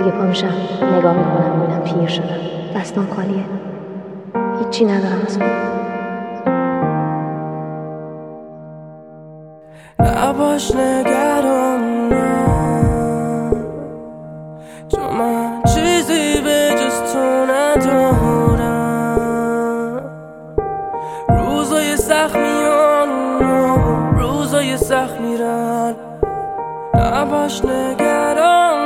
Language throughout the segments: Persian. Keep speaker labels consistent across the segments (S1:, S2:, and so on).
S1: روزی که پا میشم نگاه میکنم میبینم پیر شدم، دستان خالیه، هیچی ندارم از
S2: نباش نگران چون من چیزی به جز تو ندارم. روزای سخت میان روزای سخت میرن، نباش نگران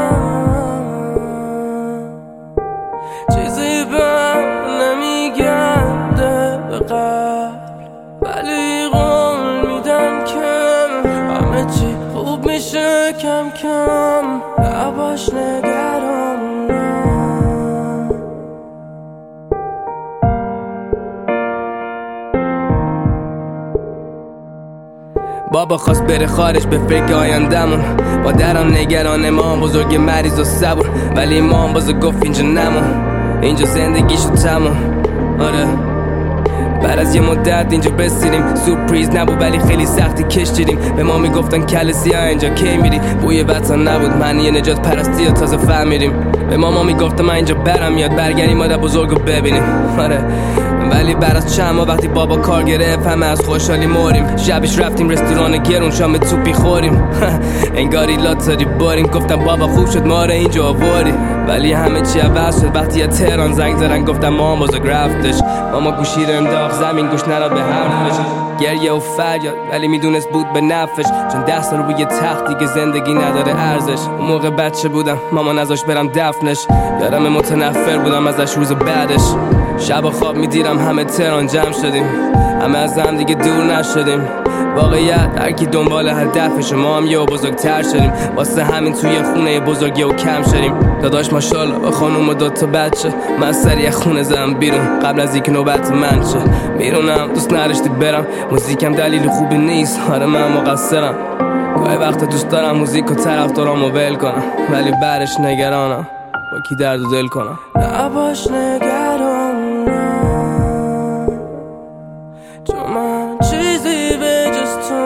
S2: چیزی به نمیگرده به قلب، ولی قول میدن که همه چی خوب میشه کم کم. نباش نگران بابا خواست بره خارج به فکر آیندمون، مادرم نگران ما بزرگ مریض و صبور، ولی ما باز گفت اینجا نمون، اینجا زندگیشو تموم. آره بعد از یه مدت اینجا رسیدیم، سورپریز نبود ولی خیلی سختی کشیدیم. به ما میگفتن کل سیاه اینجا کی میری، بوی وطن نبود معنی نجات پرستی و تازه فهمیدیم. به ما میگفتن من اینجا برم یاد برگردیم مادر بزرگو ببینیم. آره ولی بعد از چند ماه وقتی بابا کار گرفت همه از خوشحالی مریم. شبش رفتیم رستوران گرون شام توپی خوریم انگاری لاتاری باریم. گفتم بابا خوب شد ما رو اینجا آوردی، ولی همه چی عوض شد وقتی از تهران زنگ زدن گفتم مام بزرگ رفتش. ماما گوشی رو انداخت زمین گوش نداد به حرفش، گریه و فریاد ولی میدونست بود به نفعش، چون 10 سال روی تختی که زندگی نداره ارزش. اون موقع بچه بودم ماما نذاشت برم دفنش، یادم متنفر بودم ازش روز بعدش. شب خواب میدیرم همه تهران جمع شدیم، همه از هم دیگه دور نشدیم. واقعیت هر کی دنبال هدفش، ما هم یه بزرگتر شدیم، واسه همین توی خونه بزرگی و کم شدیم. داداش ماشاءالله با خانوم و 2 تا بچه، من سریع خونه زدم بیرون قبل از اینکه نوبت من شه. میرونم دوست نداشتی برم، موزیکم دلیل خوبی نیست، آره من مقصرم. گاهی وقتا دوست دارم موزیک و طرفدارامو ول کنم، ولی بعدش نگرانم با کی درد و دل کنم. نباش نگران چون من چیزی به جز تو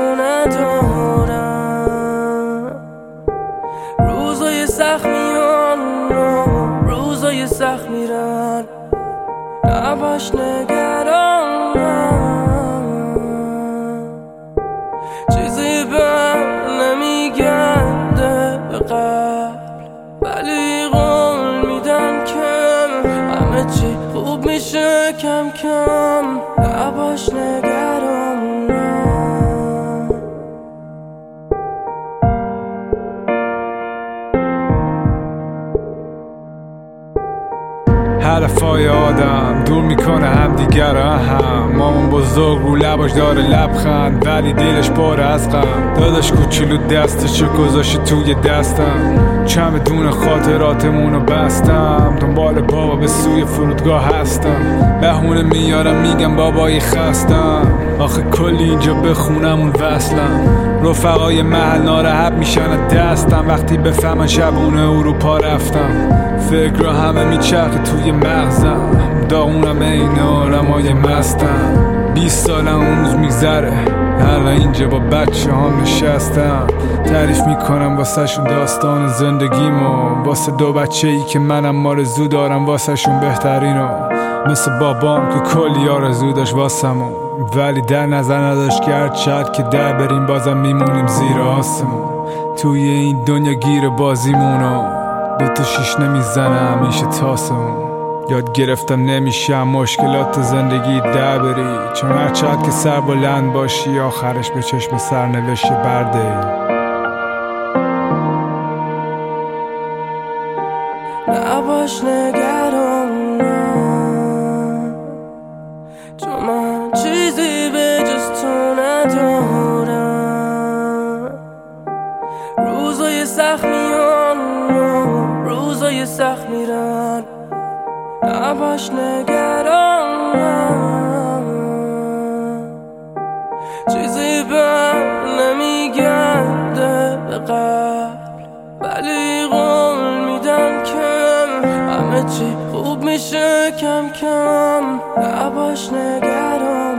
S2: ندارم. روزای سخت میان روزای سخت میرن، نباش نگران چیزی به نمیگرده به قلب، ولی قول میدن که همه چی خوب میشه کم کم. نباش نگران
S3: حرفای آدم دور میکنه هم دیگر هم. مامان بزرگ رو لباش داره لبخند ولی دلش پاره از غم. داداش کوچولو دستشو گذاشت توی دستم، چمدون خاطراتمونو بستم. دنبال بابا به سوی فرودگاه هستم، بهونه میارم میگم بابایی خستم. آخه کلی اینجا بخونم اون وصلم، رفقای محل ناراحت میشن دستم وقتی بفهمن شبونه اروپا رفتم. فکر رو همه میچرخه توی مغزم، داغونم این آرمای مستم. 20 سالم اون روز میگذره، حالا اینجا با بچه هم نشستم. تعریف میکنم واسه شون داستان زندگیمو، واسه 2 بچه ای که منم آرزو دارم واسه شون بهترینو. مثل بابام که کلی آرزو داشت واسمون، ولی در نظر نداشت که هر چقدر که در بریم بازم میمونیم زیر آسمون. توی این دنیا گیر بازیمونو 2 تا 6 نمیزنه همیشه تاسمون. یاد گرفتم نمیشم مشکلات زندگی در بری، چون هر چقدر که سر بلند باشی آخرش به چشم سرنوشت برده.
S2: نباش نگران چون من چیزی به جز تو ندارم. روزای سخت میان روزای سخت میرن، نباش نگران چیزی به نمیگرده به قلب، ولی قول میدن که همه چی خوب میشه کم کم. نباش نگران